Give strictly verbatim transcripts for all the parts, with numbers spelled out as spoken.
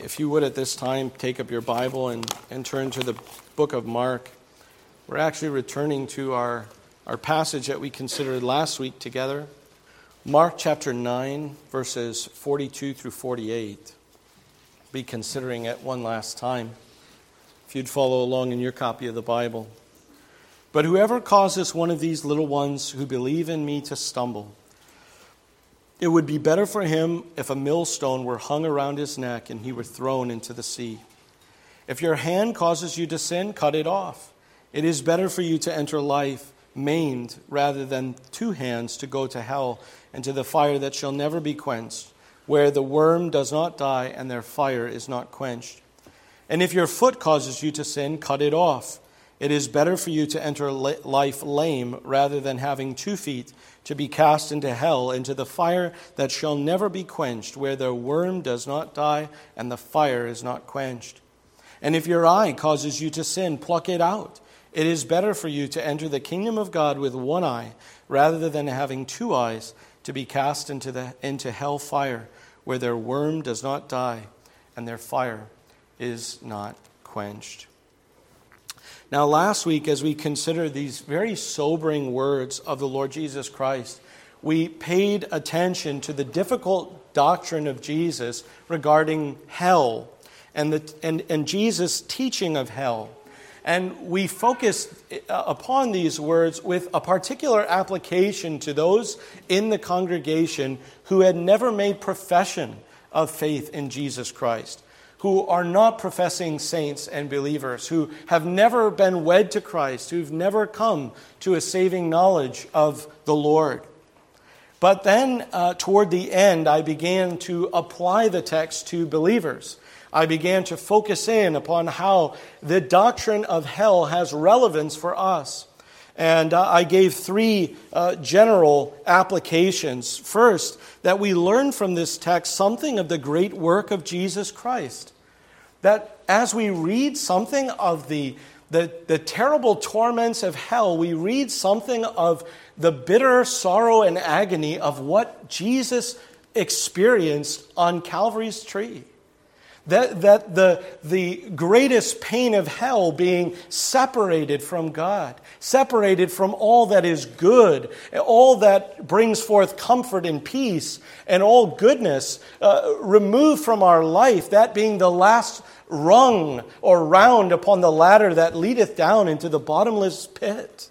If you would at this time take up your Bible and, and turn to the book of Mark. We're actually returning to our, our passage that we considered last week together. Mark chapter nine, verses forty-two through forty-eight. Be considering it one last time, if you'd follow along in your copy of the Bible. But whoever causes one of these little ones who believe in me to stumble, it would be better for him if a millstone were hung around his neck and he were thrown into the sea. If your hand causes you to sin, cut it off. It is better for you to enter life maimed rather than two hands to go to hell and to the fire that shall never be quenched, where the worm does not die and their fire is not quenched. And if your foot causes you to sin, cut it off. It is better for you to enter life lame rather than having two feet to be cast into hell, into the fire that shall never be quenched, where the worm does not die and the fire is not quenched. And if your eye causes you to sin, pluck it out. It is better for you to enter the kingdom of God with one eye rather than having two eyes to be cast into the into hell fire, where their worm does not die and their fire is not quenched. Now, last week, as we considered these very sobering words of the Lord Jesus Christ, we paid attention to the difficult doctrine of Jesus regarding hell and, the, and, and Jesus' teaching of hell. And we focused upon these words with a particular application to those in the congregation who had never made profession of faith in Jesus Christ, who are not professing saints and believers, who have never been wed to Christ, who've never come to a saving knowledge of the Lord. But then uh, toward the end, I began to apply the text to believers. I began to focus in upon how the doctrine of hell has relevance for us. And uh, I gave three uh, general applications. First, that we learn from this text something of the great work of Jesus Christ. That as we read something of the, the, the terrible torments of hell, we read something of the bitter sorrow and agony of what Jesus experienced on Calvary's tree. That, that the, the greatest pain of hell being separated from God, separated from all that is good, all that brings forth comfort and peace, and all goodness, uh, removed from our life, that being the last rung or round upon the ladder that leadeth down into the bottomless pit,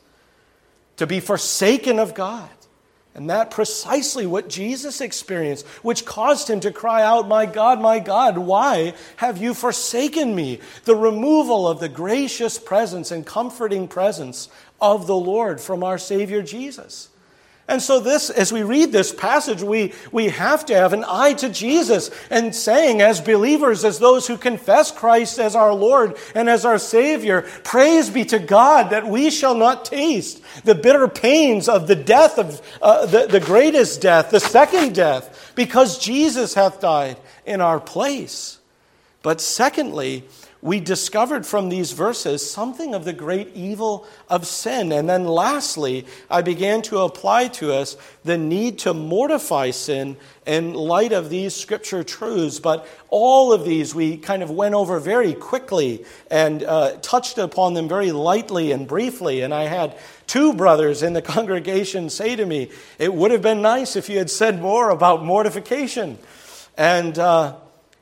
to be forsaken of God. And that precisely what Jesus experienced, which caused him to cry out, "My God, my God, why have you forsaken me?" The removal of the gracious presence and comforting presence of the Lord from our Savior Jesus. And so this, as we read this passage, we, we have to have an eye to Jesus and saying, as believers, as those who confess Christ as our Lord and as our Savior, praise be to God that we shall not taste the bitter pains of the death of uh, the, the greatest death, the second death, because Jesus hath died in our place. But secondly, we discovered from these verses something of the great evil of sin. And then lastly, I began to apply to us the need to mortify sin in light of these scripture truths. But all of these we kind of went over very quickly and uh, touched upon them very lightly and briefly. And I had two brothers in the congregation say to me, "It would have been nice if you had said more about mortification." And uh,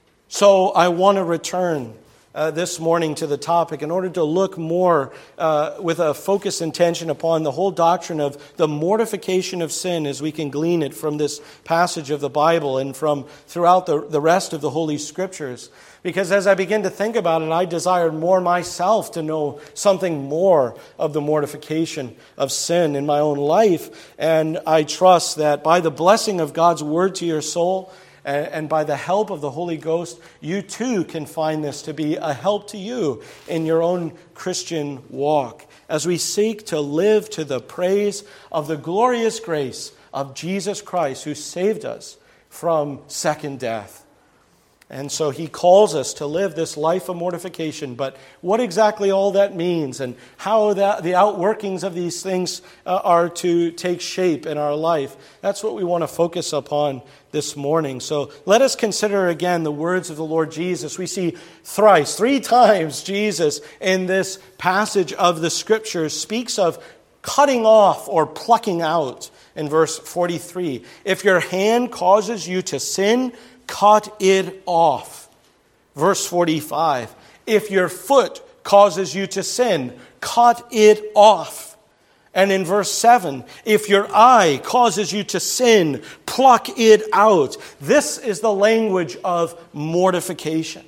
so I want to return Uh, this morning to the topic in order to look more uh, with a focused intention upon the whole doctrine of the mortification of sin as we can glean it from this passage of the Bible and from throughout the, the rest of the Holy Scriptures. Because as I begin to think about it, I desired more myself to know something more of the mortification of sin in my own life. And I trust that by the blessing of God's word to your soul, and by the help of the Holy Ghost, you too can find this to be a help to you in your own Christian walk, as we seek to live to the praise of the glorious grace of Jesus Christ, who saved us from second death. And so he calls us to live this life of mortification. But what exactly all that means and how that, the outworkings of these things uh, are to take shape in our life, that's what we want to focus upon this morning. So let us consider again the words of the Lord Jesus. We see thrice, three times Jesus in this passage of the Scriptures speaks of cutting off or plucking out. In verse forty-three, if your hand causes you to sin, cut it off. Verse forty-five, if your foot causes you to sin, cut it off. And in verse seven, if your eye causes you to sin, pluck it out. This is the language of mortification.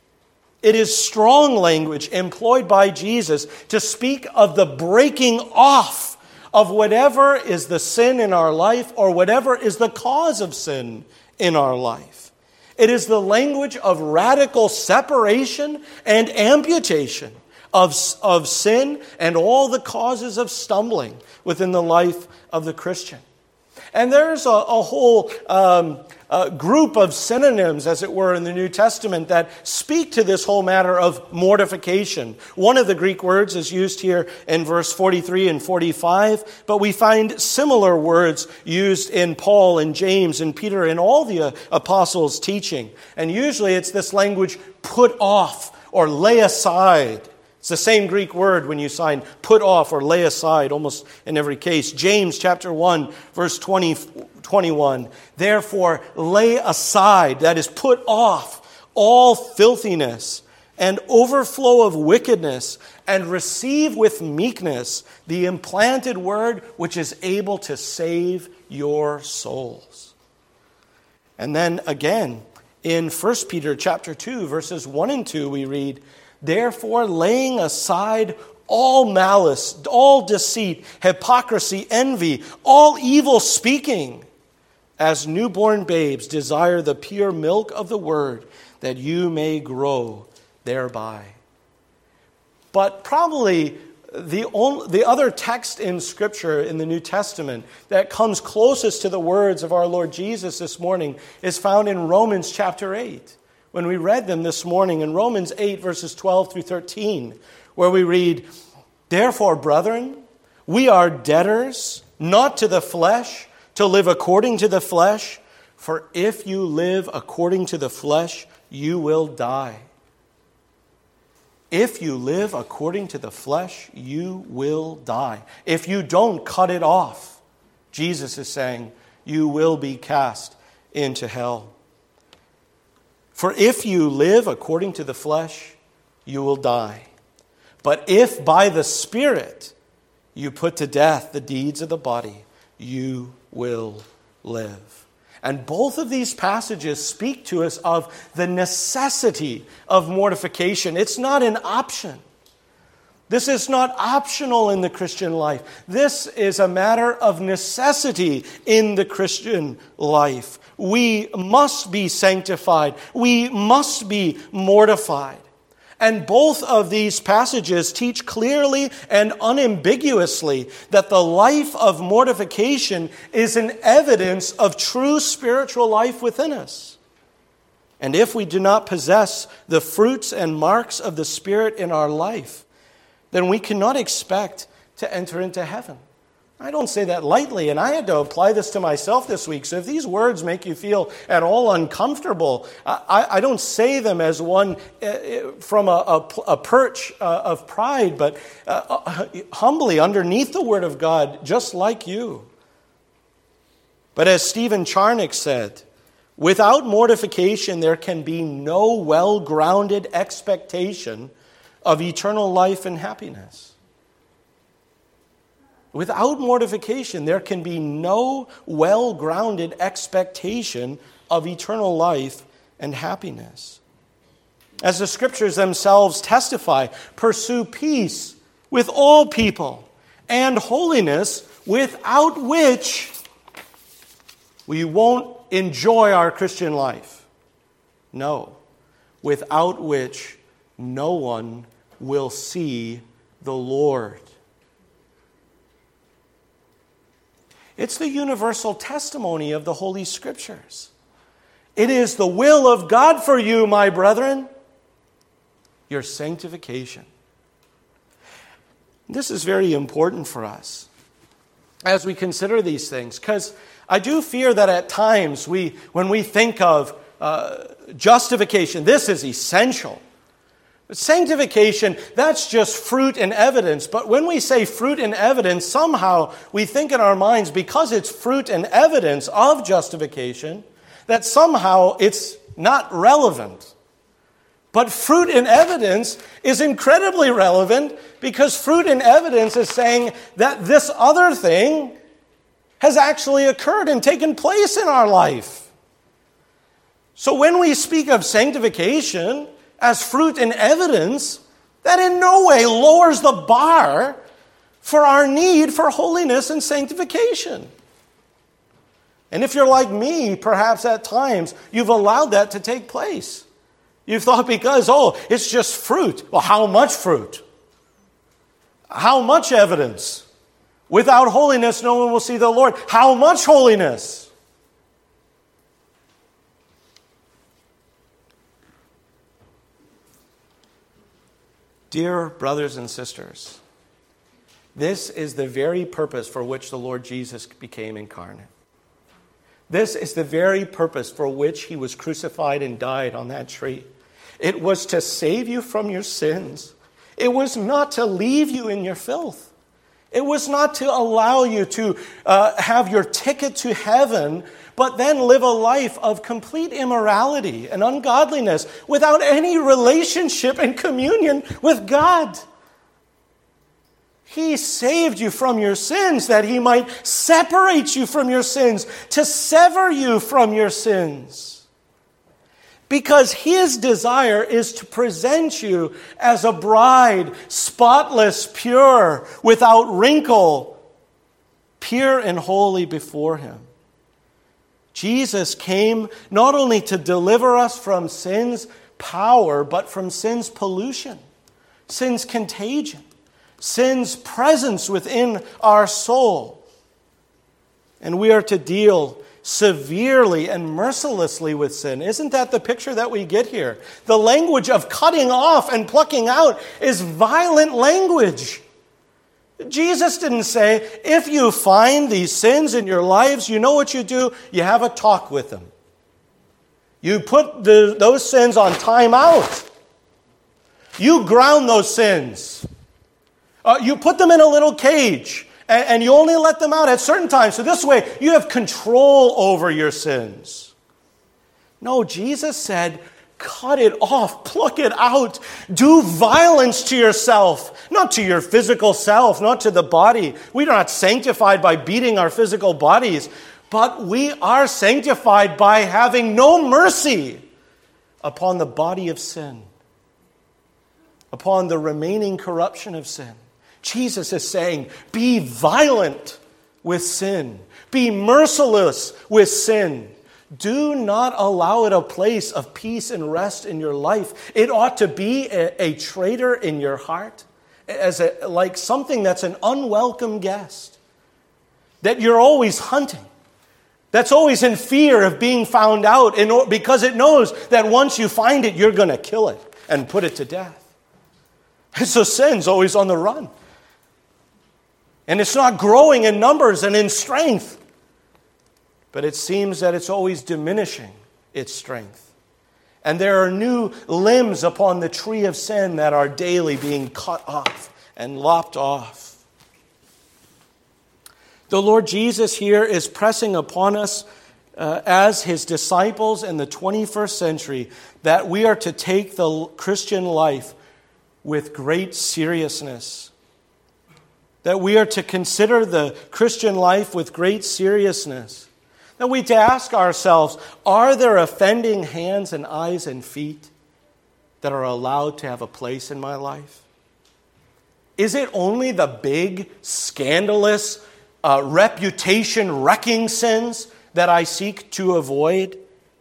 It is strong language employed by Jesus to speak of the breaking off of whatever is the sin in our life or whatever is the cause of sin in our life. It is the language of radical separation and amputation of, of sin and all the causes of stumbling within the life of the Christian. And there's a, a whole um, uh, group of synonyms, as it were, in the New Testament that speak to this whole matter of mortification. One of the Greek words is used here in verse forty-three and forty-five, but we find similar words used in Paul and James and Peter and all the uh, apostles' teaching. And usually it's this language, put off or lay aside. It's the same Greek word when you sign put off or lay aside almost in every case. James chapter one, verse twenty, twenty-one. Therefore, lay aside, that is put off, all filthiness and overflow of wickedness, and receive with meekness the implanted word which is able to save your souls. And then again, in First Peter chapter two, verses one and two, we read, therefore, laying aside all malice, all deceit, hypocrisy, envy, all evil speaking, as newborn babes desire the pure milk of the word, that you may grow thereby. But probably the only, the other text in Scripture in the New Testament that comes closest to the words of our Lord Jesus this morning is found in Romans chapter eight. When we read them this morning in Romans eight, verses twelve through thirteen, where we read, therefore, brethren, we are debtors, not to the flesh, to live according to the flesh. For if you live according to the flesh, you will die. If you live according to the flesh, you will die. If you don't cut it off, Jesus is saying, you will be cast into hell. For if you live according to the flesh, you will die. But if by the Spirit you put to death the deeds of the body, you will live. And both of these passages speak to us of the necessity of mortification. It's not an option. This is not optional in the Christian life. This is a matter of necessity in the Christian life. We must be sanctified. We must be mortified. And both of these passages teach clearly and unambiguously that the life of mortification is an evidence of true spiritual life within us. And if we do not possess the fruits and marks of the Spirit in our life, then we cannot expect to enter into heaven. I don't say that lightly, and I had to apply this to myself this week. So if these words make you feel at all uncomfortable, I, I don't say them as one uh, from a, a, a perch uh, of pride, but uh, humbly underneath the Word of God, just like you. But as Stephen Charnock said, without mortification, there can be no well-grounded expectation of eternal life and happiness. Without mortification, there can be no well-grounded expectation of eternal life and happiness. As the Scriptures themselves testify, pursue peace with all people and holiness, without which we won't enjoy our Christian life. No, without which no one will see the Lord. It's the universal testimony of the Holy Scriptures. It is the will of God for you, my brethren, your sanctification. This is very important for us as we consider these things, because I do fear that at times we, when we think of uh, justification, this is essential. But sanctification, that's just fruit and evidence. But when we say fruit and evidence, somehow we think in our minds, because it's fruit and evidence of justification, that somehow it's not relevant. But fruit and evidence is incredibly relevant, because fruit and evidence is saying that this other thing has actually occurred and taken place in our life. So when we speak of sanctification as fruit and evidence, that in no way lowers the bar for our need for holiness and sanctification. And if you're like me, perhaps at times you've allowed that to take place. You've thought because, oh, it's just fruit. Well, how much fruit? How much evidence? Without holiness, no one will see the Lord. How much holiness? Dear brothers and sisters, this is the very purpose for which the Lord Jesus became incarnate. This is the very purpose for which he was crucified and died on that tree. It was to save you from your sins. It was not to leave you in your filth. It was not to allow you to uh, have your ticket to heaven, but then live a life of complete immorality and ungodliness without any relationship and communion with God. He saved you from your sins that he might separate you from your sins, to sever you from your sins. Because his desire is to present you as a bride, spotless, pure, without wrinkle, pure and holy before him. Jesus came not only to deliver us from sin's power, but from sin's pollution, sin's contagion, sin's presence within our soul. And we are to deal severely and mercilessly with sin. Isn't that the picture that we get here? The language of cutting off and plucking out is violent language. Jesus didn't say, if you find these sins in your lives, you know what you do? You have a talk with them. You put the, those sins on time out. You ground those sins. Uh, you put them in a little cage, and, and you only let them out at certain times. So this way, you have control over your sins. No, Jesus said, cut it off, pluck it out, do violence to yourself, not to your physical self, not to the body. We're not sanctified by beating our physical bodies, but we are sanctified by having no mercy upon the body of sin, upon the remaining corruption of sin. Jesus is saying, be violent with sin, be merciless with sin. Do not allow it a place of peace and rest in your life. It ought to be a, a traitor in your heart, as a, like something that's an unwelcome guest, that you're always hunting, that's always in fear of being found out, in, because it knows that once you find it, you're going to kill it and put it to death. And so sin's always on the run. And it's not growing in numbers and in strength, but it seems that it's always diminishing its strength. And there are new limbs upon the tree of sin that are daily being cut off and lopped off. The Lord Jesus here is pressing upon us uh, as his disciples in the twenty-first century that we are to take the Christian life with great seriousness. That we are to consider the Christian life with great seriousness. That we to ask ourselves, are there offending hands and eyes and feet that are allowed to have a place in my life? Is it only the big, scandalous, uh, reputation-wrecking sins that I seek to avoid?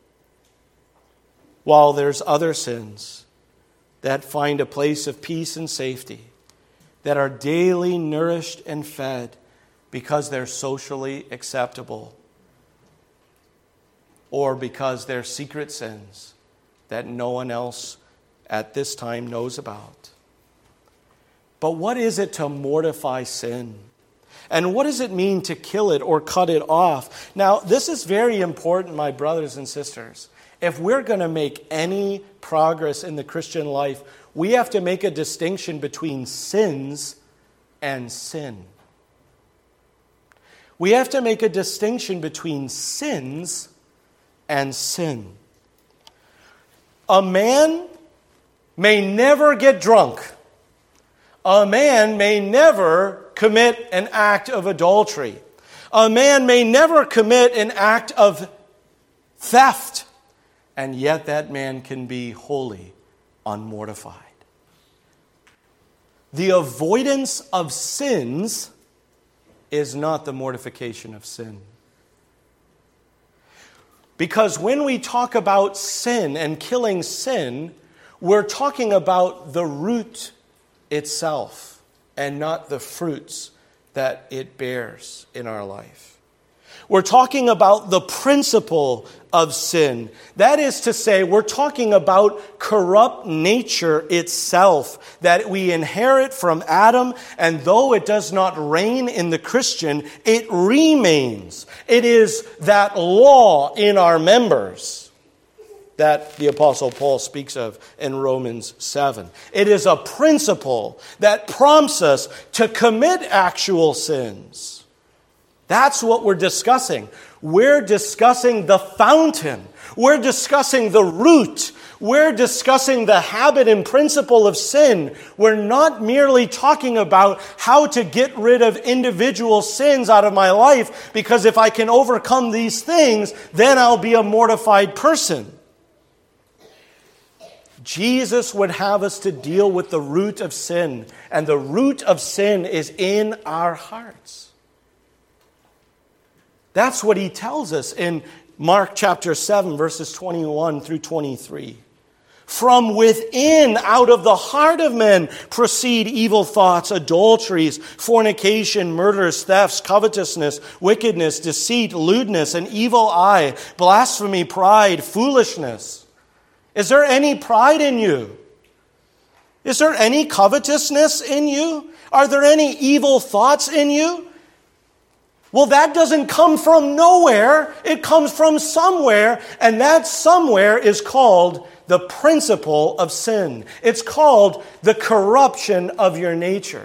While there's other sins that find a place of peace and safety, that are daily nourished and fed because they're socially acceptable. or because they're secret sins that no one else at this time knows about. But what is it to mortify sin? And what does it mean to kill it or cut it off? Now, this is very important, my brothers and sisters. If we're going to make any progress in the Christian life, we have to make a distinction between sins and sin. We have to make a distinction between sins and sin. A man may never get drunk. A man may never commit an act of adultery. A man may never commit an act of theft. And yet that man can be wholly unmortified. The avoidance of sins is not the mortification of sin. Because when we talk about sin and killing sin, we're talking about the root itself and not the fruits that it bears in our life. We're talking about the principle of sin. That is to say, we're talking about corrupt nature itself that we inherit from Adam, and though it does not reign in the Christian, it remains. It is that law in our members that the Apostle Paul speaks of in Romans seven. It is a principle that prompts us to commit actual sins. That's what we're discussing. We're discussing the fountain. We're discussing the root. We're discussing the habit and principle of sin. We're not merely talking about how to get rid of individual sins out of my life, because if I can overcome these things, then I'll be a mortified person. Jesus would have us to deal with the root of sin, and the root of sin is in our hearts. That's what he tells us in Mark chapter seven, verses twenty-one through twenty-three. From within, out of the heart of men, proceed evil thoughts, adulteries, fornication, murders, thefts, covetousness, wickedness, deceit, lewdness, an evil eye, blasphemy, pride, foolishness. Is there any pride in you? Is there any covetousness in you? Are there any evil thoughts in you? Well, that doesn't come from nowhere. It comes from somewhere, and that somewhere is called the principle of sin. It's called the corruption of your nature.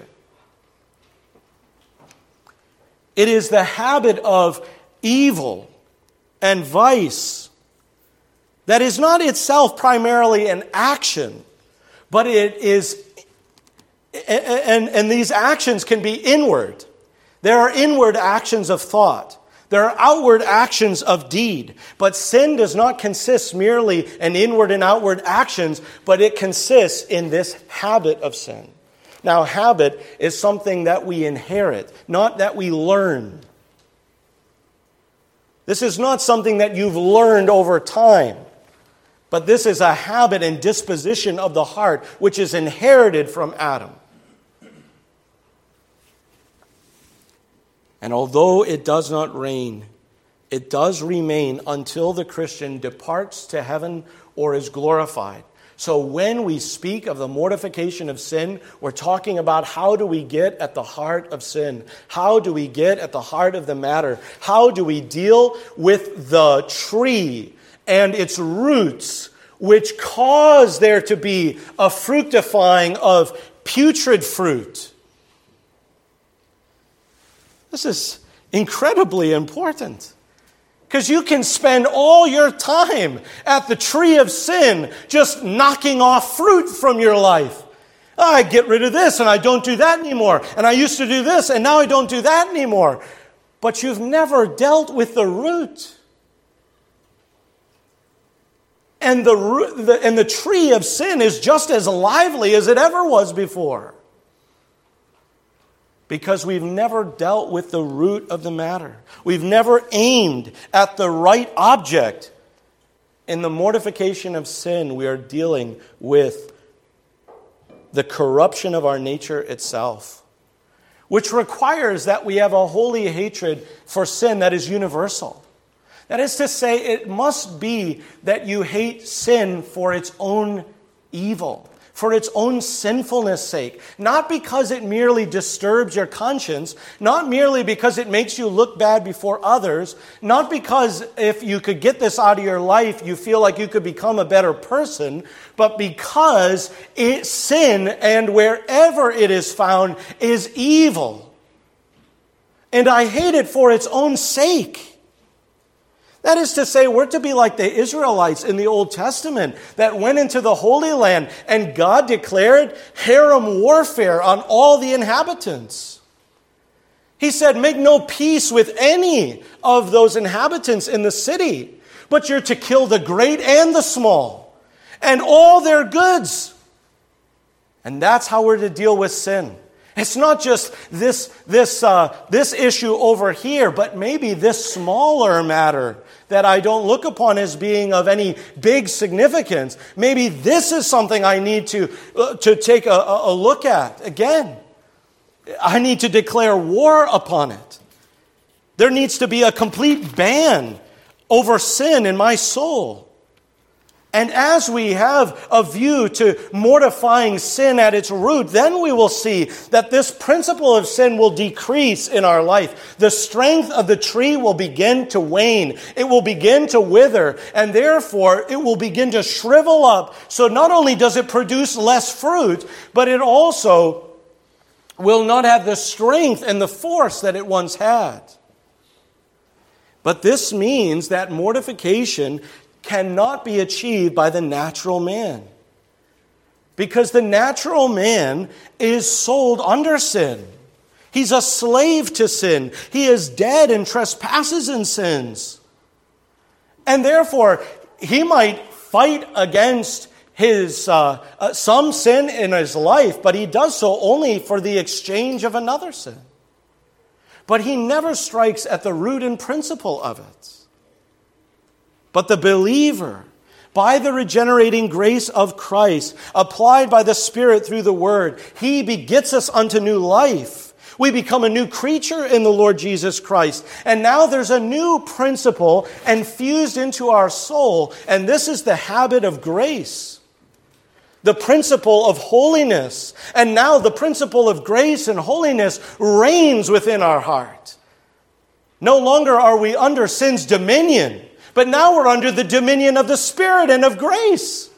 It is the habit of evil and vice that is not itself primarily an action, but it is, and, and these actions can be inward. There are inward actions of thought. There are outward actions of deed. But sin does not consist merely in inward and outward actions, but it consists in this habit of sin. Now, habit is something that we inherit, not that we learn. This is not something that you've learned over time, but this is a habit and disposition of the heart which is inherited from Adam. And although it does not reign, it does remain until the Christian departs to heaven or is glorified. So when we speak of the mortification of sin, we're talking about how do we get at the heart of sin? How do we get at the heart of the matter? How do we deal with the tree and its roots, which cause there to be a fructifying of putrid fruit? This is incredibly important, because you can spend all your time at the tree of sin just knocking off fruit from your life. Oh, I get rid of this and I don't do that anymore. And I used to do this and now I don't do that anymore. But you've never dealt with the root. And the, root, the, and the tree of sin is just as lively as it ever was before. Because we've never dealt with the root of the matter. We've never aimed at the right object. In the mortification of sin, we are dealing with the corruption of our nature itself, which requires that we have a holy hatred for sin that is universal. That is to say, it must be that you hate sin for its own evil, for its own sinfulness' sake. Not because it merely disturbs your conscience, not merely because it makes you look bad before others, not because if you could get this out of your life, you feel like you could become a better person, but because it, sin, and wherever it is found, is evil. And I hate it for its own sake. That is to say, we're to be like the Israelites in the Old Testament that went into the Holy Land and God declared harem warfare on all the inhabitants. He said, make no peace with any of those inhabitants in the city, but you're to kill the great and the small and all their goods. And that's how we're to deal with sin. It's not just this, this, uh, this issue over here, but maybe this smaller matter that I don't look upon as being of any big significance. Maybe this is something I need to, uh, to take a, a look at. Again, I need to declare war upon it. There needs to be a complete ban over sin in my soul. And as we have a view to mortifying sin at its root, then we will see that this principle of sin will decrease in our life. The strength of the tree will begin to wane. It will begin to wither, and therefore it will begin to shrivel up. So not only does it produce less fruit, but it also will not have the strength and the force that it once had. But this means that mortification cannot be achieved by the natural man. Because the natural man is sold under sin. He's a slave to sin. He is dead in trespasses and sins. And therefore, he might fight against his uh, uh, some sin in his life, but he does so only for the exchange of another sin. But he never strikes at the root and principle of it. But the believer, by the regenerating grace of Christ, applied by the Spirit through the Word, he begets us unto new life. We become a new creature in the Lord Jesus Christ. And now there's a new principle infused into our soul, and this is the habit of grace. The principle of holiness. And now the principle of grace and holiness reigns within our heart. No longer are we under sin's dominion, but now we're under the dominion of the Spirit and of grace.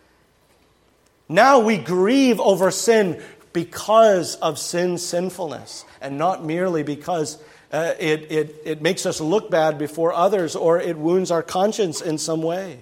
Now we grieve over sin because of sin's sinfulness, and not merely because uh, it, it, it makes us look bad before others or it wounds our conscience in some way.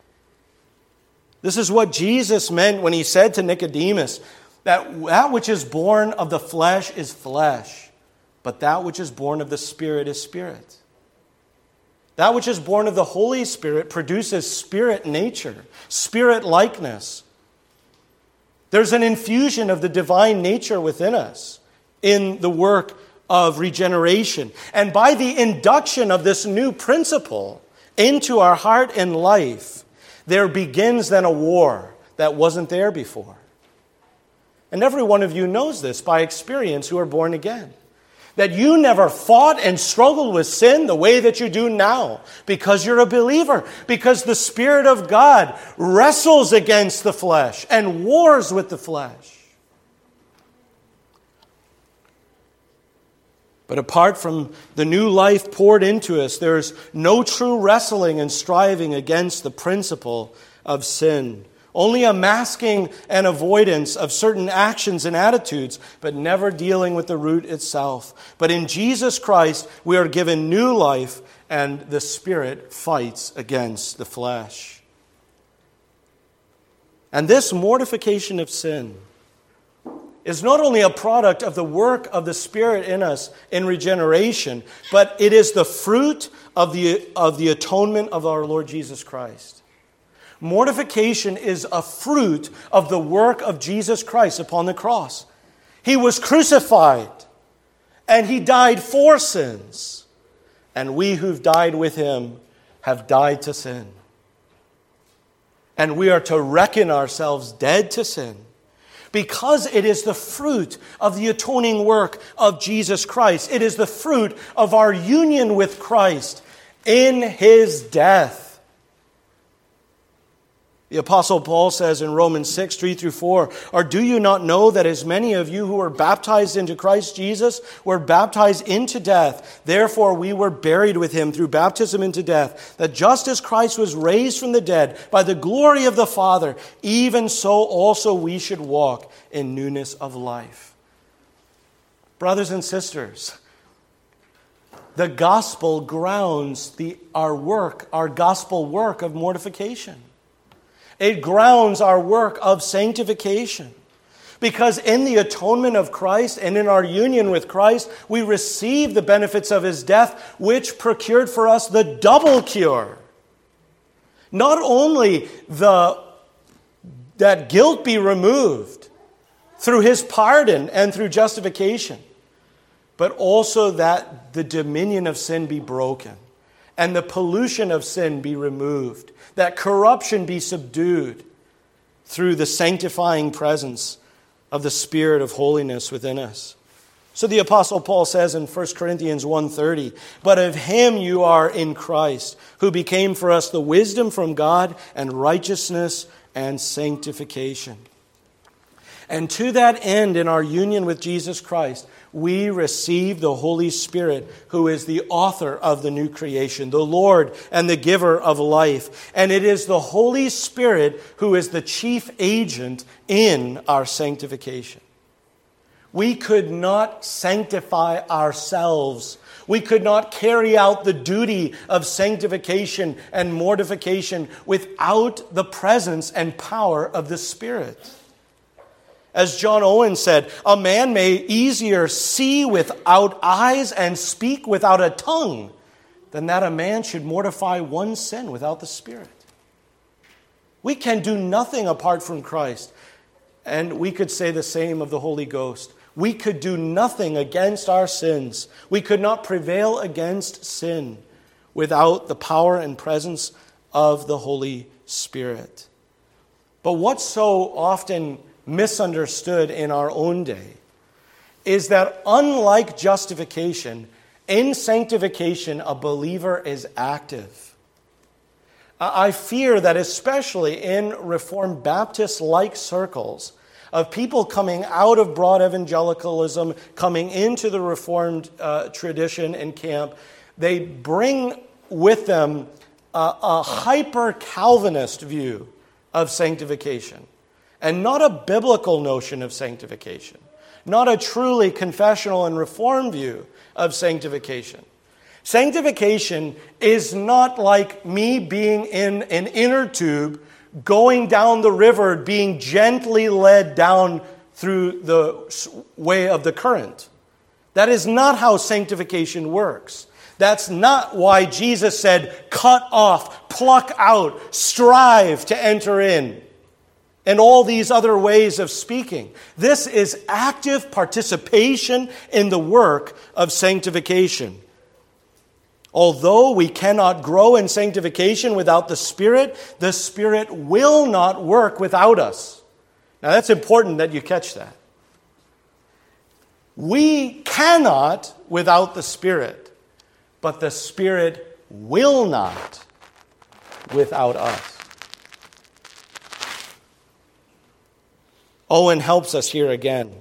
This is what Jesus meant when he said to Nicodemus that that which is born of the flesh is flesh, but that which is born of the Spirit is spirit. That which is born of the Holy Spirit produces spirit nature, spirit likeness. There's an infusion of the divine nature within us in the work of regeneration. And by the induction of this new principle into our heart and life, there begins then a war that wasn't there before. And every one of you knows this by experience who are born again. That you never fought and struggled with sin the way that you do now because you're a believer. Because the Spirit of God wrestles against the flesh and wars with the flesh. But apart from the new life poured into us, there's no true wrestling and striving against the principle of sin. Only a masking and avoidance of certain actions and attitudes, but never dealing with the root itself. But in Jesus Christ, we are given new life, and the Spirit fights against the flesh. And this mortification of sin is not only a product of the work of the Spirit in us in regeneration, but it is the fruit of the, of the atonement of our Lord Jesus Christ. Mortification is a fruit of the work of Jesus Christ upon the cross. He was crucified, and He died for sins. And we who've died with Him have died to sin. And we are to reckon ourselves dead to sin, because it is the fruit of the atoning work of Jesus Christ. It is the fruit of our union with Christ. in his death. The Apostle Paul says in Romans six, three through four, or do you not know that as many of you who were baptized into Christ Jesus were baptized into death? Therefore we were buried with him through baptism into death, that just as Christ was raised from the dead by the glory of the Father, even so also we should walk in newness of life. Brothers and sisters, the gospel grounds the, our work, our gospel work of mortification. It grounds our work of sanctification. Because in the atonement of Christ and in our union with Christ, we receive the benefits of his death, which procured for us the double cure. Not only the, that guilt be removed through his pardon and through justification, but also that the dominion of sin be broken and the pollution of sin be removed, that corruption be subdued through the sanctifying presence of the Spirit of holiness within us. So the Apostle Paul says in First Corinthians one thirty, but of him you are in Christ, who became for us the wisdom from God and righteousness and sanctification. And to that end, in our union with Jesus Christ, we receive the Holy Spirit, who is the author of the new creation, the Lord and the giver of life. And it is the Holy Spirit who is the chief agent in our sanctification. We could not sanctify ourselves. We could not carry out the duty of sanctification and mortification without the presence and power of the Spirit. As John Owen said, a man may easier see without eyes and speak without a tongue than that a man should mortify one sin without the Spirit. We can do nothing apart from Christ. And we could say the same of the Holy Ghost. We could do nothing against our sins. We could not prevail against sin without the power and presence of the Holy Spirit. But what's so often misunderstood in our own day is that unlike justification, in sanctification, a believer is active. I fear that especially in Reformed Baptist-like circles of people coming out of broad evangelicalism, coming into the Reformed uh, tradition and camp, they bring with them a, a hyper-Calvinist view of sanctification. And not a biblical notion of sanctification. Not a truly confessional and reformed view of sanctification. Sanctification is not like me being in an inner tube, going down the river, being gently led down through the way of the current. That is not how sanctification works. That's not why Jesus said, cut off, pluck out, strive to enter in. And all these other ways of speaking. This is active participation in the work of sanctification. Although we cannot grow in sanctification without the Spirit, the Spirit will not work without us. Now that's important that you catch that. We cannot without the Spirit, but the Spirit will not without us. Owen helps us here again.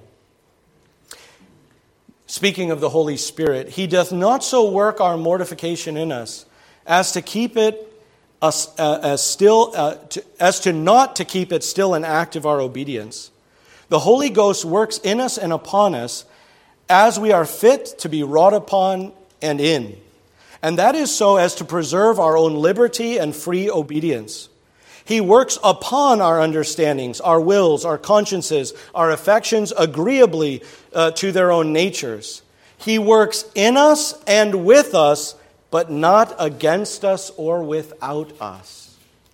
Speaking of the Holy Spirit, he doth not so work our mortification in us as to keep it as, uh, as still uh, to, as to not to keep it still an act of our obedience. The Holy Ghost works in us and upon us as we are fit to be wrought upon and in. And that is so as to preserve our own liberty and free obedience. He works upon our understandings, our wills, our consciences, our affections agreeably uh, to their own natures. He works in us and with us, but not against us or without us.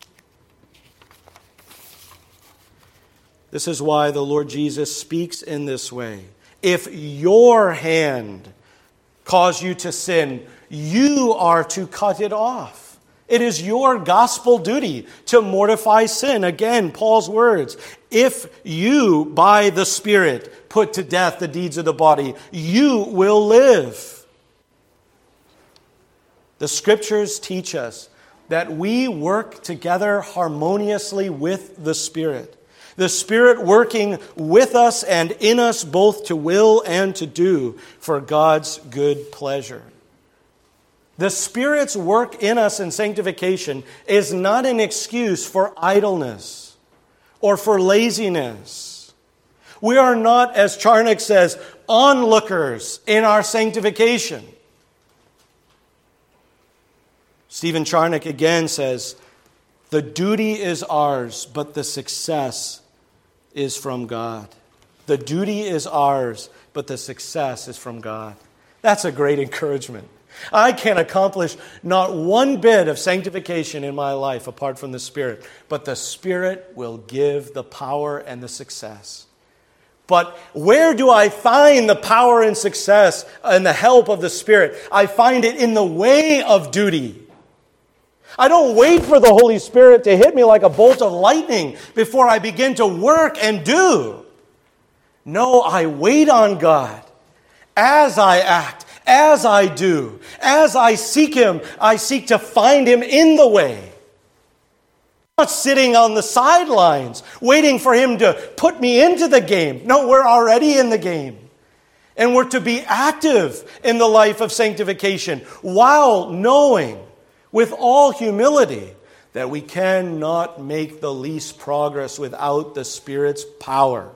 This is why the Lord Jesus speaks in this way. If your hand cause you to sin, you are to cut it off. It is your gospel duty to mortify sin. Again, Paul's words. If you, by the Spirit, put to death the deeds of the body, you will live. The Scriptures teach us that we work together harmoniously with the Spirit. The Spirit working with us and in us both to will and to do for God's good pleasure. The Spirit's work in us in sanctification is not an excuse for idleness or for laziness. We are not, as Charnock says, onlookers in our sanctification. Stephen Charnock again says, the duty is ours, but the success is from God. The duty is ours, but the success is from God. That's a great encouragement. I can accomplish not one bit of sanctification in my life apart from the Spirit, but the Spirit will give the power and the success. But where do I find the power and success and the help of the Spirit? I find it in the way of duty. I don't wait for the Holy Spirit to hit me like a bolt of lightning before I begin to work and do. No, I wait on God as I act, as I do, as I seek Him. I seek to find Him in the way. I'm not sitting on the sidelines waiting for Him to put me into the game. No, we're already in the game. And we're to be active in the life of sanctification while knowing with all humility that we cannot make the least progress without the Spirit's power.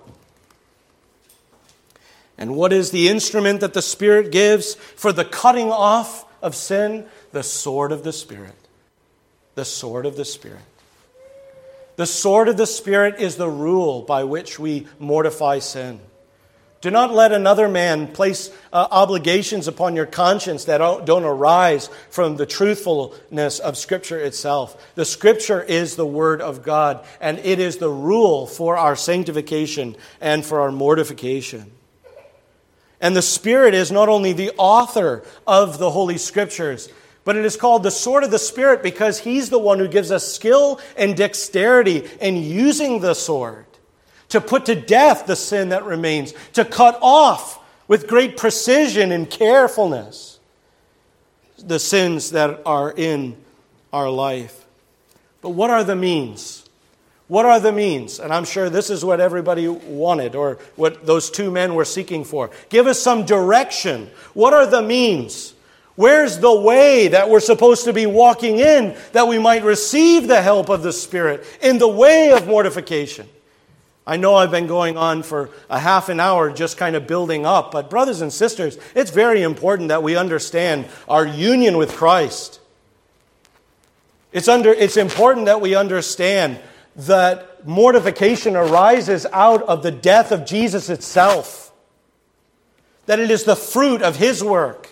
And what is the instrument that the Spirit gives for the cutting off of sin? The sword of the Spirit. The sword of the Spirit. The sword of the Spirit is the rule by which we mortify sin. Do not let another man place uh, obligations upon your conscience that don't arise from the truthfulness of Scripture itself. The Scripture is the Word of God, and it is the rule for our sanctification and for our mortification. And the Spirit is not only the author of the Holy Scriptures, but it is called the sword of the Spirit because He's the one who gives us skill and dexterity in using the sword to put to death the sin that remains, to cut off with great precision and carefulness the sins that are in our life. But what are the means? What are the means? And I'm sure this is what everybody wanted, or what those two men were seeking for. Give us some direction. What are the means? Where's the way that we're supposed to be walking in that we might receive the help of the Spirit in the way of mortification? I know I've been going on for a half an hour just kind of building up, but brothers and sisters, it's very important that we understand our union with Christ. It's under, it's important that we understand that mortification arises out of the death of Jesus itself, that it is the fruit of His work,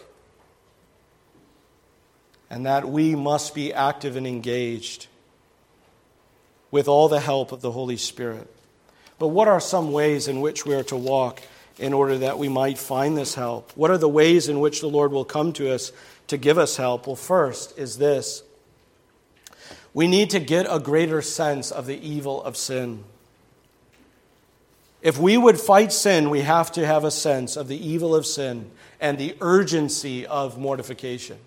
and that we must be active and engaged with all the help of the Holy Spirit. But what are some ways in which we are to walk in order that we might find this help? What are the ways in which the Lord will come to us to give us help? Well, first is this. We need to get a greater sense of the evil of sin. If we would fight sin, we have to have a sense of the evil of sin and the urgency of mortification.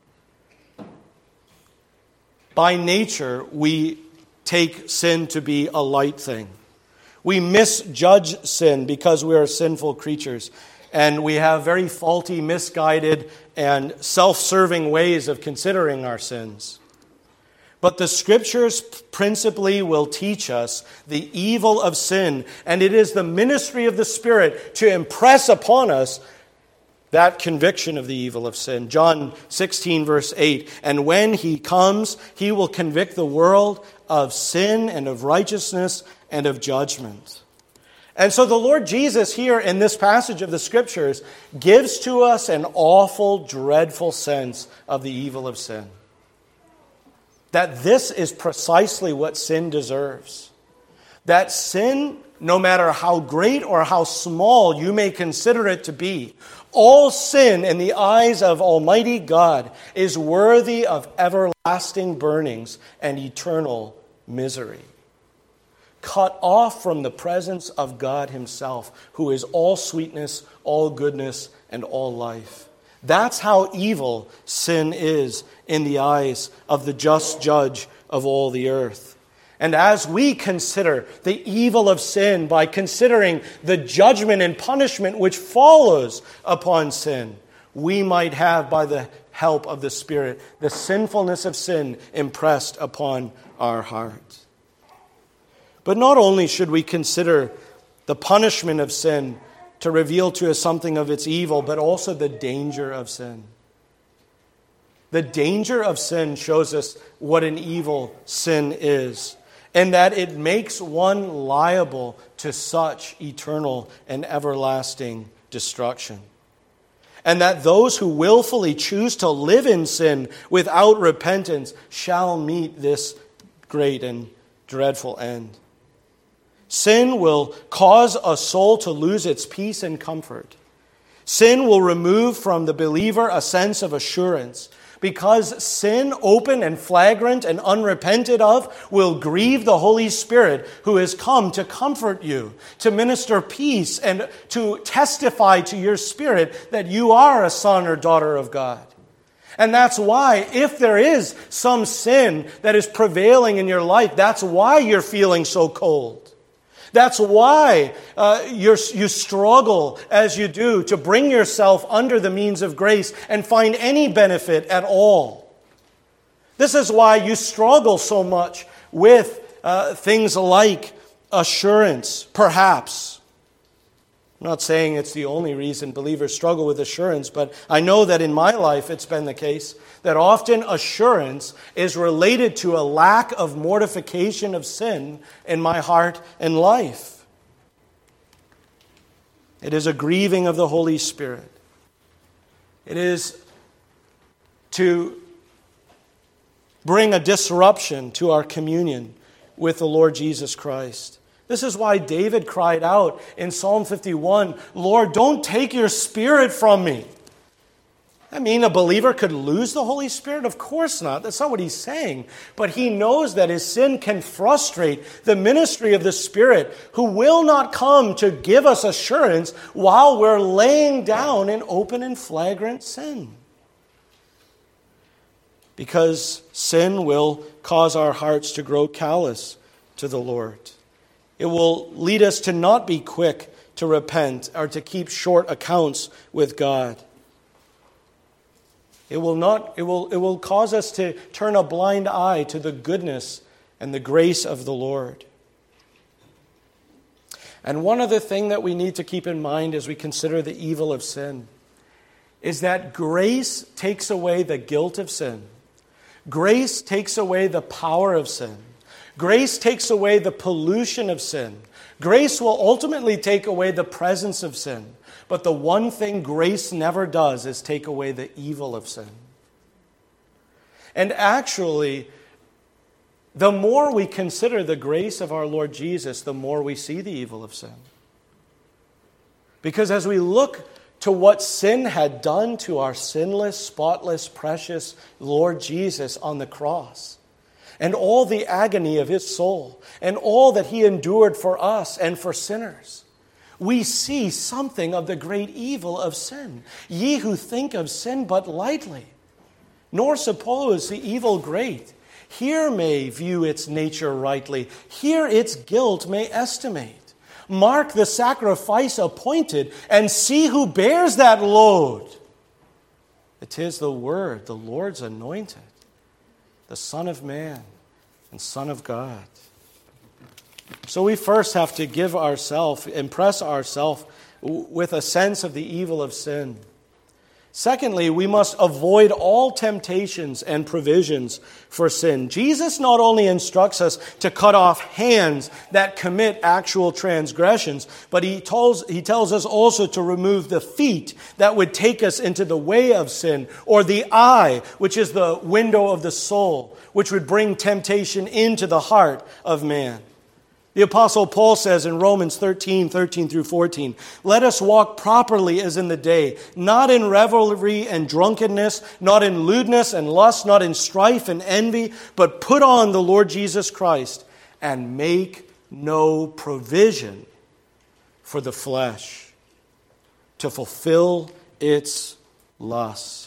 By nature, we take sin to be a light thing. We misjudge sin because we are sinful creatures, and we have very faulty, misguided, and self-serving ways of considering our sins. But the Scriptures principally will teach us the evil of sin, and it is the ministry of the Spirit to impress upon us that conviction of the evil of sin. John sixteen, verse eight, and when He comes, He will convict the world of sin and of righteousness and of judgment. And so the Lord Jesus here in this passage of the Scriptures gives to us an awful, dreadful sense of the evil of sin. That this is precisely what sin deserves. That sin, no matter how great or how small you may consider it to be, all sin in the eyes of Almighty God is worthy of everlasting burnings and eternal misery. Cut off from the presence of God Himself, who is all sweetness, all goodness, and all life. That's how evil sin is in the eyes of the just judge of all the earth. And as we consider the evil of sin by considering the judgment and punishment which follows upon sin, we might have, by the help of the Spirit, the sinfulness of sin impressed upon our hearts. But not only should we consider the punishment of sin to reveal to us something of its evil, but also the danger of sin. The danger of sin shows us what an evil sin is, and that it makes one liable to such eternal and everlasting destruction. And that those who willfully choose to live in sin without repentance shall meet this great and dreadful end. Sin will cause a soul to lose its peace and comfort. Sin will remove from the believer a sense of assurance, because sin, open and flagrant and unrepented of, will grieve the Holy Spirit who has come to comfort you, to minister peace, and to testify to your spirit that you are a son or daughter of God. And that's why, if there is some sin that is prevailing in your life, that's why you're feeling so cold. That's why uh, you're, you struggle as you do to bring yourself under the means of grace and find any benefit at all. This is why you struggle so much with uh, things like assurance, perhaps. I'm not saying it's the only reason believers struggle with assurance, but I know that in my life it's been the case that often assurance is related to a lack of mortification of sin in my heart and life. It is a grieving of the Holy Spirit. It is to bring a disruption to our communion with the Lord Jesus Christ. This is why David cried out in Psalm fifty-one, "Lord, don't take your Spirit from me." I mean, a believer could lose the Holy Spirit? Of course not. That's not what he's saying. But he knows that his sin can frustrate the ministry of the Spirit, who will not come to give us assurance while we're laying down in open and flagrant sin. Because sin will cause our hearts to grow callous to the Lord. It will lead us to not be quick to repent or to keep short accounts with God. It will not, it will, it will cause us to turn a blind eye to the goodness and the grace of the Lord. And one other thing that we need to keep in mind as we consider the evil of sin is that grace takes away the guilt of sin. Grace takes away the power of sin. Grace takes away the pollution of sin. Grace will ultimately take away the presence of sin. But the one thing grace never does is take away the evil of sin. And actually, the more we consider the grace of our Lord Jesus, the more we see the evil of sin. Because as we look to what sin had done to our sinless, spotless, precious Lord Jesus on the cross, and all the agony of his soul, and all that he endured for us and for sinners, we see something of the great evil of sin. Ye who think of sin but lightly, nor suppose the evil great, here may view its nature rightly, here its guilt may estimate. Mark the sacrifice appointed, and see who bears that load. It is the Word, the Lord's anointed, the Son of Man and Son of God. So we first have to give ourselves, impress ourselves with a sense of the evil of sin. Secondly, we must avoid all temptations and provisions for sin. Jesus not only instructs us to cut off hands that commit actual transgressions, but he tells, he tells us also to remove the feet that would take us into the way of sin, or the eye, which is the window of the soul, which would bring temptation into the heart of man. The Apostle Paul says in Romans thirteen, thirteen through fourteen, "Let us walk properly as in the day, not in revelry and drunkenness, not in lewdness and lust, not in strife and envy, but put on the Lord Jesus Christ and make no provision for the flesh to fulfill its lusts.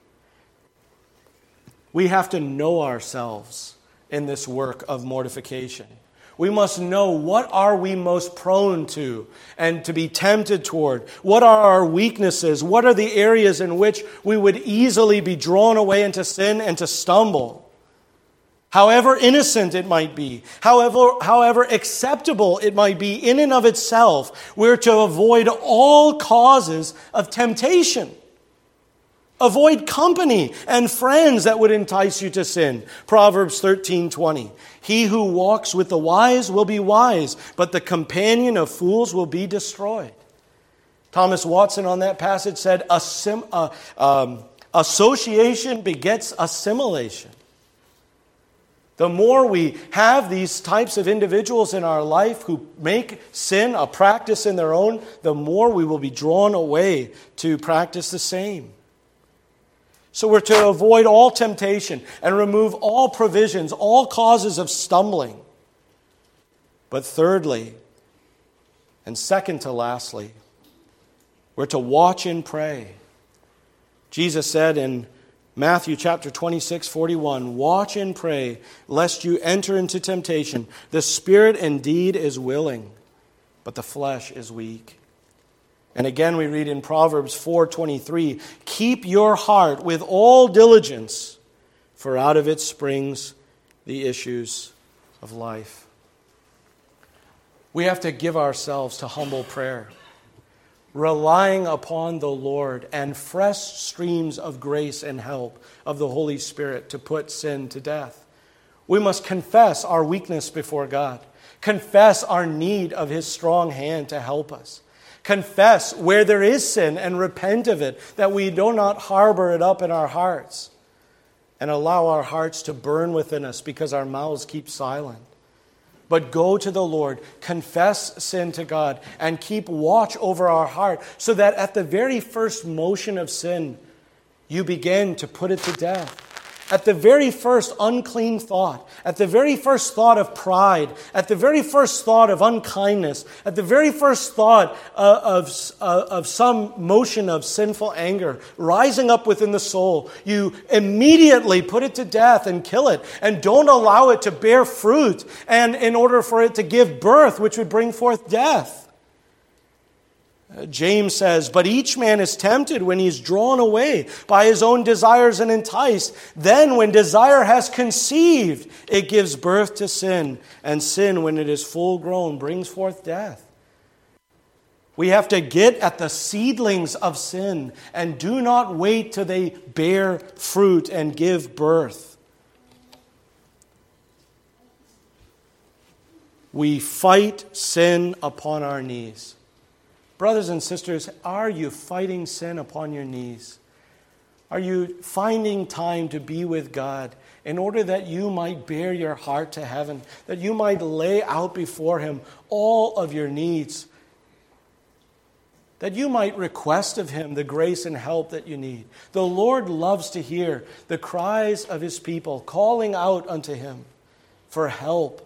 We have to know ourselves in this work of mortification. We must know what are we most prone to and to be tempted toward. What are our weaknesses? What are the areas in which we would easily be drawn away into sin and to stumble? However innocent it might be, however, however acceptable it might be in and of itself, we're to avoid all causes of temptation. Avoid company and friends that would entice you to sin. Proverbs thirteen twenty. He who walks with the wise will be wise, but the companion of fools will be destroyed. Thomas Watson on that passage said, Assim- uh, um, association begets assimilation. The more we have these types of individuals in our life who make sin a practice in their own, the more we will be drawn away to practice the same. So we're to avoid all temptation and remove all provisions, all causes of stumbling. But thirdly, and second to lastly, we're to watch and pray. Jesus said in Matthew chapter twenty-six, forty-one, watch and pray, lest you enter into temptation. The spirit indeed is willing, but the flesh is weak. And again we read in Proverbs four twenty-three, keep your heart with all diligence, for out of it springs the issues of life. We have to give ourselves to humble prayer, relying upon the Lord and fresh streams of grace and help of the Holy Spirit to put sin to death. We must confess our weakness before God, confess our need of His strong hand to help us. Confess where there is sin and repent of it, that we do not harbor it up in our hearts and allow our hearts to burn within us because our mouths keep silent. But go to the Lord, confess sin to God, and keep watch over our heart so that at the very first motion of sin, you begin to put it to death. At the very first unclean thought, at the very first thought of pride, at the very first thought of unkindness, at the very first thought uh, of, uh, of some motion of sinful anger rising up within the soul, you immediately put it to death and kill it, and don't allow it to bear fruit, and in order for it to give birth, which would bring forth death. James says, but each man is tempted when he's drawn away by his own desires and enticed. Then when desire has conceived, it gives birth to sin. And sin, when it is full grown, brings forth death. We have to get at the seedlings of sin and do not wait till they bear fruit and give birth. We fight sin upon our knees. Brothers and sisters, are you fighting sin upon your knees? Are you finding time to be with God in order that you might bear your heart to heaven, that you might lay out before Him all of your needs, that you might request of Him the grace and help that you need? The Lord loves to hear the cries of His people calling out unto Him for help.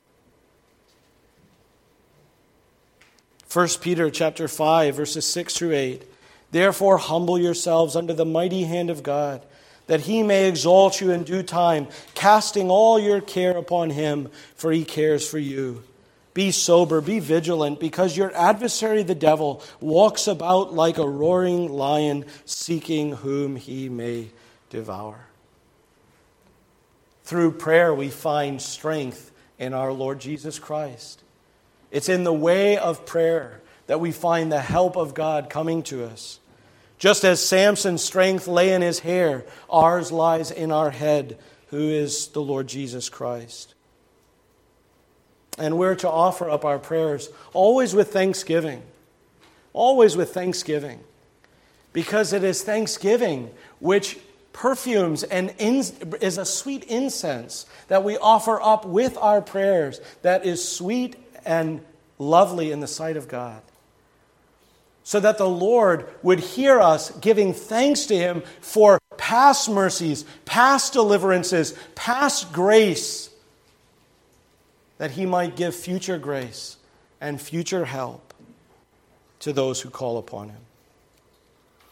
First Peter chapter five, verses six through eight. Therefore humble yourselves under the mighty hand of God, that He may exalt you in due time, casting all your care upon Him, for He cares for you. Be sober, be vigilant, because your adversary the devil walks about like a roaring lion, seeking whom he may devour. Through prayer we find strength in our Lord Jesus Christ. It's in the way of prayer that we find the help of God coming to us. Just as Samson's strength lay in his hair, ours lies in our head, who is the Lord Jesus Christ. And we're to offer up our prayers always with thanksgiving. Always with thanksgiving. Because it is thanksgiving which perfumes and is a sweet incense that we offer up with our prayers that is sweet and lovely in the sight of God. So that the Lord would hear us giving thanks to Him for past mercies, past deliverances, past grace, that He might give future grace and future help to those who call upon Him.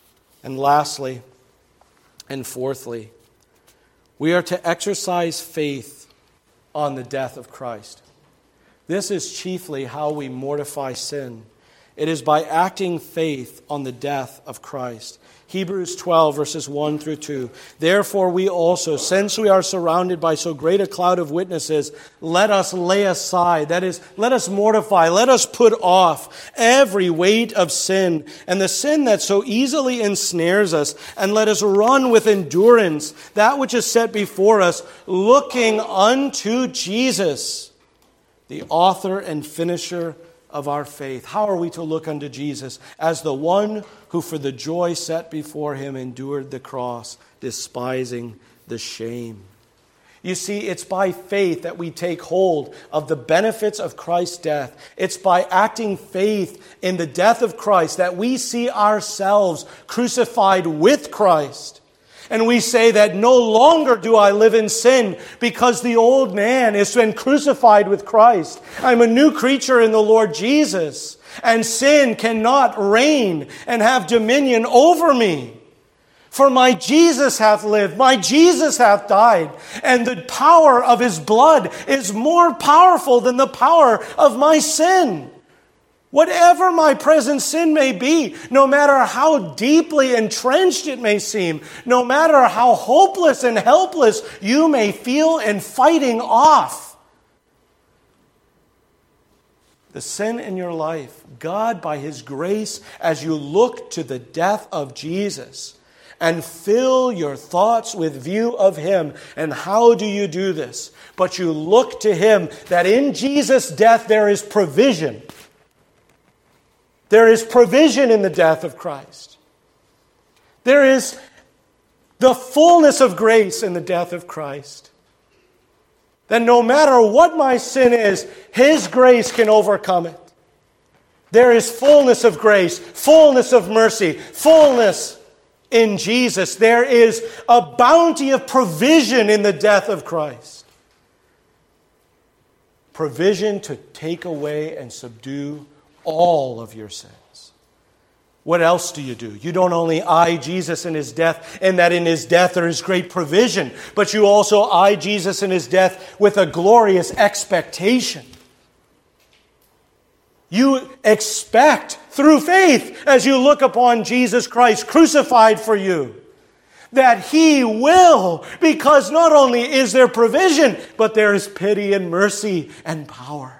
And lastly, and fourthly, we are to exercise faith on the death of Christ. This is chiefly how we mortify sin. It is by acting faith on the death of Christ. Hebrews twelve, verses one through two. Therefore we also, since we are surrounded by so great a cloud of witnesses, let us lay aside, that is, let us mortify, let us put off every weight of sin and the sin that so easily ensnares us, and let us run with endurance that which is set before us, looking unto Jesus, the author and finisher of our faith. How are we to look unto Jesus? As the one who for the joy set before him endured the cross, despising the shame. You see, it's by faith that we take hold of the benefits of Christ's death. It's by acting faith in the death of Christ that we see ourselves crucified with Christ. And we say that no longer do I live in sin because the old man has been crucified with Christ. I'm a new creature in the Lord Jesus. And sin cannot reign and have dominion over me. For my Jesus hath lived, my Jesus hath died, and the power of his blood is more powerful than the power of my sin. Whatever my present sin may be, no matter how deeply entrenched it may seem, no matter how hopeless and helpless you may feel in fighting off the sin in your life, God, by his grace, as you look to the death of Jesus and fill your thoughts with view of him. And how do you do this? But you look to him, that in Jesus' death there is provision. There is provision in the death of Christ. There is the fullness of grace in the death of Christ. That no matter what my sin is, his grace can overcome it. There is fullness of grace, fullness of mercy, fullness in Jesus. There is a bounty of provision in the death of Christ. Provision to take away and subdue all of your sins. What else do you do? You don't only eye Jesus in his death, and that in his death there is great provision, but you also eye Jesus in his death with a glorious expectation. You expect through faith, as you look upon Jesus Christ crucified for you, that he will, because not only is there provision, but there is pity and mercy and power.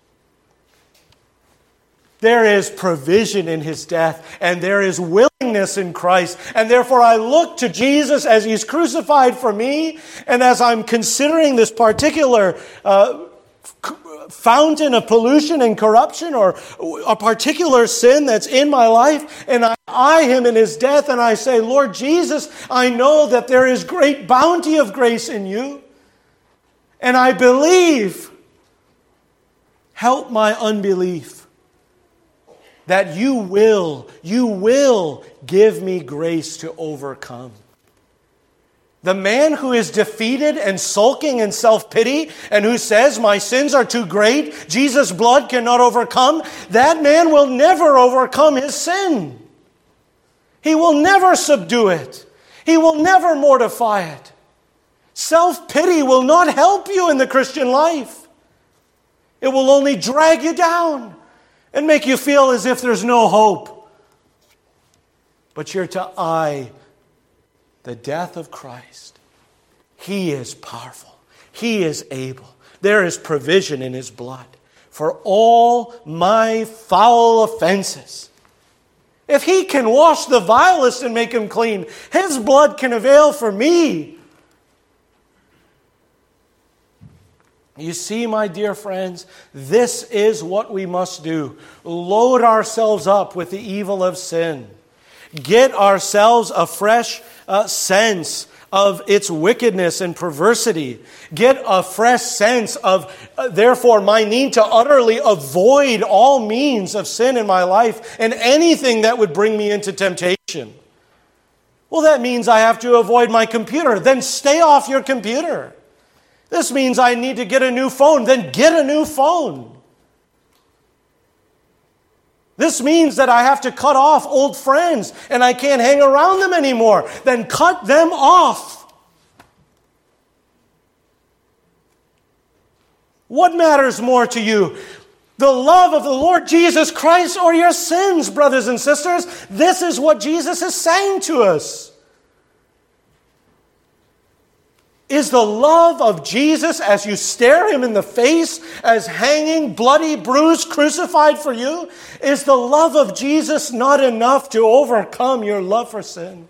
There is provision in his death, and there is willingness in Christ. And therefore I look to Jesus as he's crucified for me, and as I'm considering this particular uh, fountain of pollution and corruption, or a particular sin that's in my life, and I eye him in his death, and I say, Lord Jesus, I know that there is great bounty of grace in you, and I believe. Help my unbelief. That you will, you will give me grace to overcome. The man who is defeated and sulking in self-pity and who says, my sins are too great, Jesus' blood cannot overcome, that man will never overcome his sin. He will never subdue it. He will never mortify it. Self-pity will not help you in the Christian life. It will only drag you down and make you feel as if there's no hope. But you're to eye the death of Christ. He is powerful. He is able. There is provision in his blood for all my foul offenses. If he can wash the vilest and make him clean, his blood can avail for me. You see, my dear friends, this is what we must do. Load ourselves up with the evil of sin. Get ourselves a fresh uh, sense of its wickedness and perversity. Get a fresh sense of, uh, therefore, my need to utterly avoid all means of sin in my life and anything that would bring me into temptation. Well, that means I have to avoid my computer. Then stay off your computer. This means I need to get a new phone. Then get a new phone. This means that I have to cut off old friends and I can't hang around them anymore. Then cut them off. What matters more to you? The love of the Lord Jesus Christ or your sins, brothers and sisters? This is what Jesus is saying to us. Is the love of Jesus as you stare him in the face as hanging, bloody, bruised, crucified for you? Is the love of Jesus not enough to overcome your love for sin?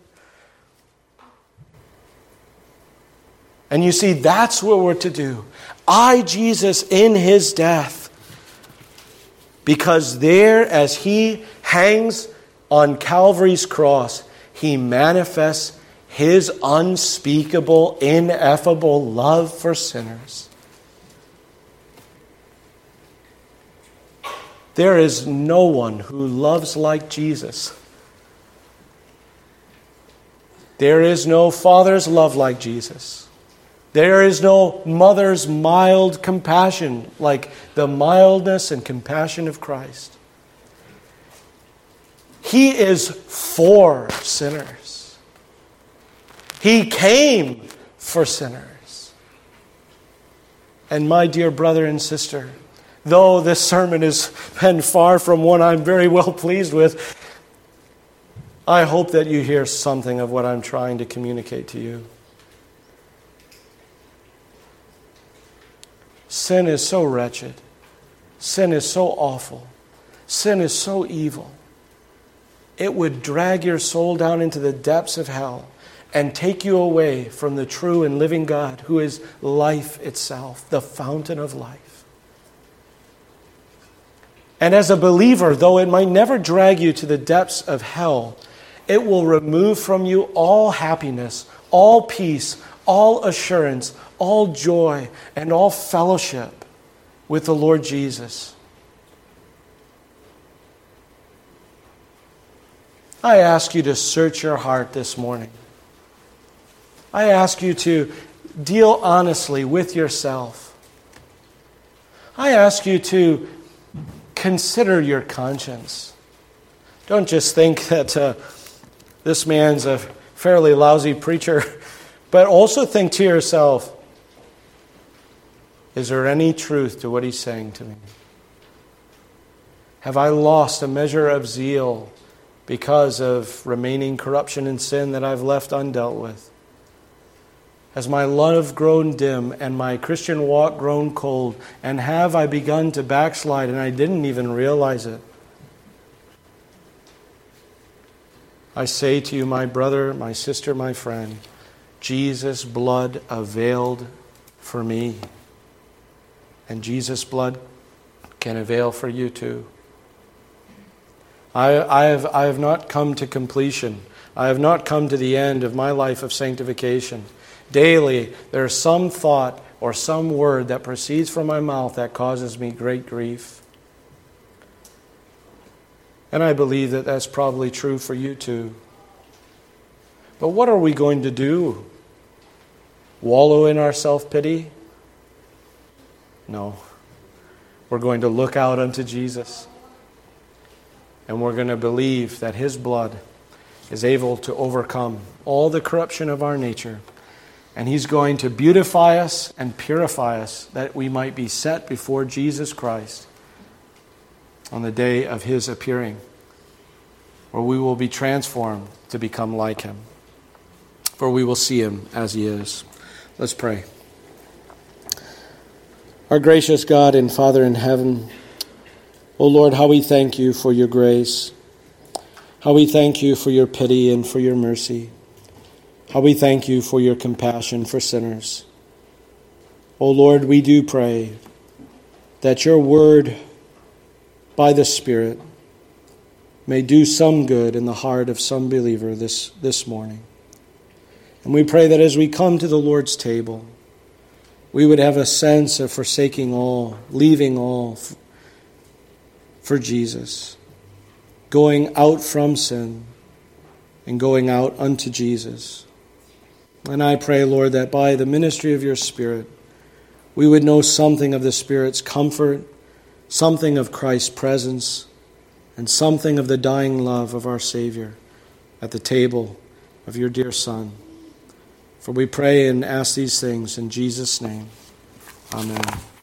And you see, that's what we're to do. I, Jesus, in his death. Because there, as he hangs on Calvary's cross, he manifests his unspeakable, ineffable love for sinners. There is no one who loves like Jesus. There is no father's love like Jesus. There is no mother's mild compassion like the mildness and compassion of Christ. He is for sinners. He came for sinners. And my dear brother and sister, though this sermon has been far from one I'm very well pleased with, I hope that you hear something of what I'm trying to communicate to you. Sin is so wretched. Sin is so awful. Sin is so evil. It would drag your soul down into the depths of hell and take you away from the true and living God who is life itself, the fountain of life. And as a believer, though it might never drag you to the depths of hell, it will remove from you all happiness, all peace, all assurance, all joy, and all fellowship with the Lord Jesus. I ask you to search your heart this morning. I ask you to deal honestly with yourself. I ask you to consider your conscience. Don't just think that uh, this man's a fairly lousy preacher, but also think to yourself, is there any truth to what he's saying to me? Have I lost a measure of zeal because of remaining corruption and sin that I've left undealt with? Has my love grown dim and my Christian walk grown cold? And have I begun to backslide and I didn't even realize it? I say to you, my brother, my sister, my friend, Jesus' blood availed for me. And Jesus' blood can avail for you too. I, I, have, I have not come to completion. I have not come to the end of my life of sanctification. Daily, there is some thought or some word that proceeds from my mouth that causes me great grief. And I believe that that's probably true for you too. But what are we going to do? Wallow in our self-pity? No. We're going to look out unto Jesus. And we're going to believe that his blood is able to overcome all the corruption of our nature. And he's going to beautify us and purify us that we might be set before Jesus Christ on the day of his appearing, where we will be transformed to become like him. For we will see him as he is. Let's pray. Our gracious God and Father in heaven, O Lord, how we thank you for your grace. How we thank you for your pity and for your mercy. How we thank you for your compassion for sinners. O Lord, we do pray that your word by the Spirit may do some good in the heart of some believer this, this morning. And we pray that as we come to the Lord's table, we would have a sense of forsaking all, leaving all f- for Jesus, going out from sin and going out unto Jesus. And I pray, Lord, that by the ministry of your Spirit, we would know something of the Spirit's comfort, something of Christ's presence, and something of the dying love of our Savior at the table of your dear Son. For we pray and ask these things in Jesus' name. Amen.